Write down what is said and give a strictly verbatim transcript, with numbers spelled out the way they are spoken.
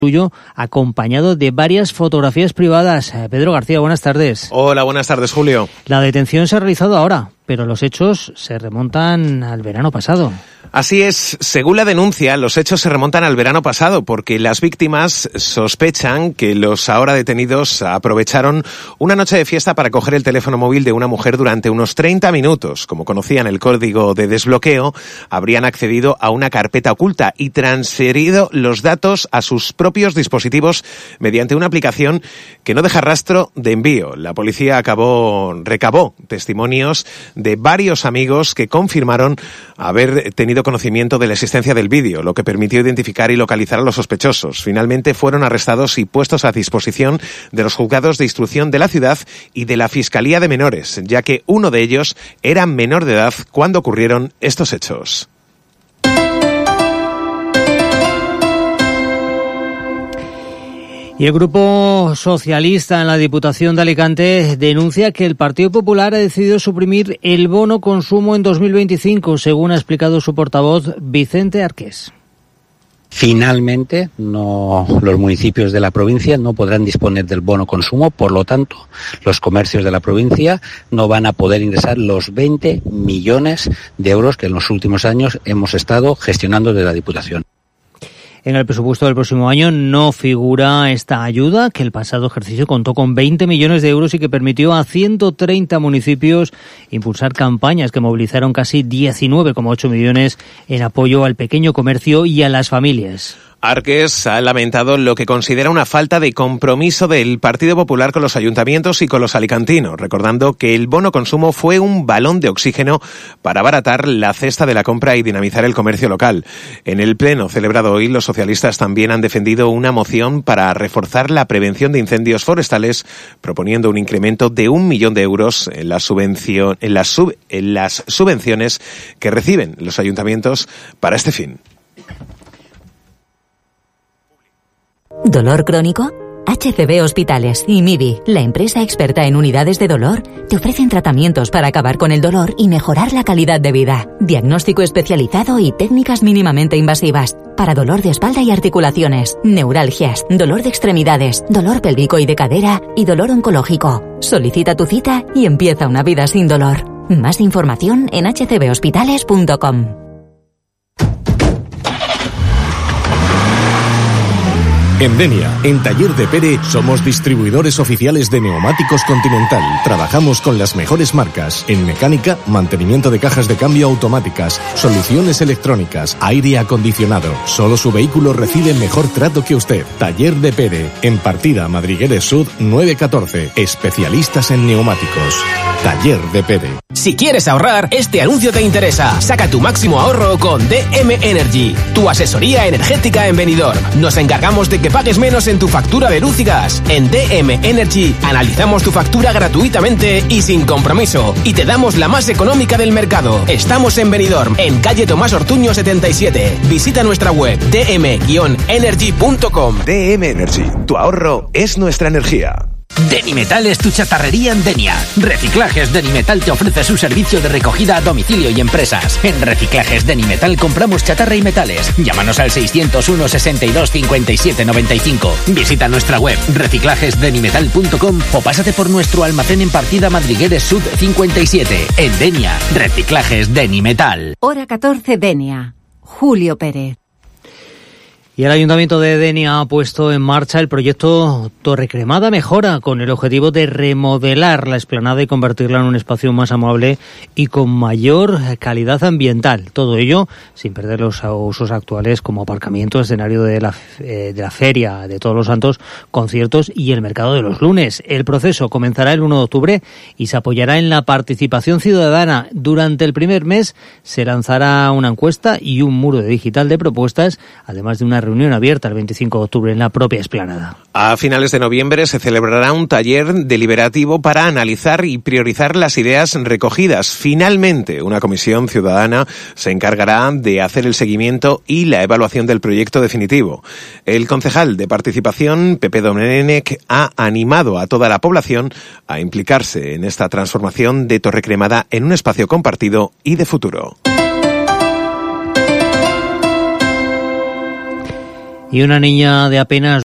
suyo, acompañado de varias fotografías privadas. Pedro García, buenas tardes. Hola, buenas tardes, Julio. La detención se ha realizado ahora, pero los hechos se remontan al verano pasado. Así es, según la denuncia, los hechos se remontan al verano pasado porque las víctimas sospechan que los ahora detenidos aprovecharon una noche de fiesta para coger el teléfono móvil de una mujer durante unos treinta minutos. Como conocían el código de desbloqueo, habrían accedido a una carpeta oculta y transferido los datos a sus propios dispositivos mediante una aplicación que no deja rastro de envío. La policía acabó, recabó testimonios de varios amigos que confirmaron haber tenido conocimiento de la existencia del vídeo, lo que permitió identificar y localizar a los sospechosos. Finalmente fueron arrestados y puestos a disposición de los juzgados de instrucción de la ciudad y de la Fiscalía de Menores, ya que uno de ellos era menor de edad cuando ocurrieron estos hechos. Y el Grupo Socialista en la Diputación de Alicante denuncia que el Partido Popular ha decidido suprimir el bono consumo en dos mil veinticinco, según ha explicado su portavoz Vicente Arqués. Finalmente, no, los municipios de la provincia no podrán disponer del bono consumo, por lo tanto, los comercios de la provincia no van a poder ingresar los veinte millones de euros que en los últimos años hemos estado gestionando desde la Diputación. En el presupuesto del próximo año no figura esta ayuda, que el pasado ejercicio contó con veinte millones de euros y que permitió a ciento treinta municipios impulsar campañas que movilizaron casi diecinueve coma ocho millones en apoyo al pequeño comercio y a las familias. Arqués ha lamentado lo que considera una falta de compromiso del Partido Popular con los ayuntamientos y con los alicantinos, recordando que el bono consumo fue un balón de oxígeno para abaratar la cesta de la compra y dinamizar el comercio local. En el pleno celebrado hoy, los socialistas también han defendido una moción para reforzar la prevención de incendios forestales, proponiendo un incremento de un millón de euros en la subvención, en las, sub, en las subvenciones que reciben los ayuntamientos para este fin. ¿Dolor crónico? H C B Hospitales y M I B I, la empresa experta en unidades de dolor, te ofrecen tratamientos para acabar con el dolor y mejorar la calidad de vida. Diagnóstico especializado y técnicas mínimamente invasivas. Para dolor de espalda y articulaciones, neuralgias, dolor de extremidades, dolor pélvico y de cadera y dolor oncológico. Solicita tu cita y empieza una vida sin dolor. Más información en h c b hospitales punto com. En Denia, en Taller de Pere, somos distribuidores oficiales de neumáticos Continental. Trabajamos con las mejores marcas en mecánica, mantenimiento de cajas de cambio automáticas, soluciones electrónicas, aire acondicionado. Solo su vehículo recibe mejor trato que usted. Taller de Pere, en Partida Madrigueres Sud nueve catorce. Especialistas en neumáticos. Taller de Pere. Si quieres ahorrar, este anuncio te interesa. Saca tu máximo ahorro con D M Energy, tu asesoría energética en Benidorm. Nos encargamos de que pagues menos en tu factura de luz y gas. En D M Energy analizamos tu factura gratuitamente y sin compromiso y te damos la más económica del mercado. Estamos en Benidorm, en calle Tomás Ortuño setenta y siete. Visita nuestra web d m energy punto com. D M Energy, tu ahorro es nuestra energía. Denimetal es tu chatarrería en Denia. Reciclajes Denimetal te ofrece su servicio de recogida a domicilio y empresas. En Reciclajes Denimetal compramos chatarra y metales. Llámanos al seiscientos uno, sesenta y dos, cincuenta y siete, noventa y cinco. Visita nuestra web reciclajes denimetal punto com o pásate por nuestro almacén en Partida Madrigueres Sud cincuenta y siete. En Denia, Reciclajes Denimetal. Hora catorce, Denia. Julio Pérez. Y el Ayuntamiento de Denia ha puesto en marcha el proyecto Torre Cremada Mejora, con el objetivo de remodelar la explanada y convertirla en un espacio más amable y con mayor calidad ambiental. Todo ello sin perder los usos actuales como aparcamiento, escenario de la, eh, de la feria de Todos los Santos, conciertos y el mercado de los lunes. El proceso comenzará el uno de octubre y se apoyará en la participación ciudadana. Durante el primer mes se lanzará una encuesta y un muro digital de propuestas, además de una reunión abierta el veinticinco de octubre en la propia explanada. A finales de noviembre se celebrará un taller deliberativo para analizar y priorizar las ideas recogidas. Finalmente, una comisión ciudadana se encargará de hacer el seguimiento y la evaluación del proyecto definitivo. El concejal de Participación, Pepe Domenech, ha animado a toda la población a implicarse en esta transformación de Torre Cremada en un espacio compartido y de futuro. y una niña de apenas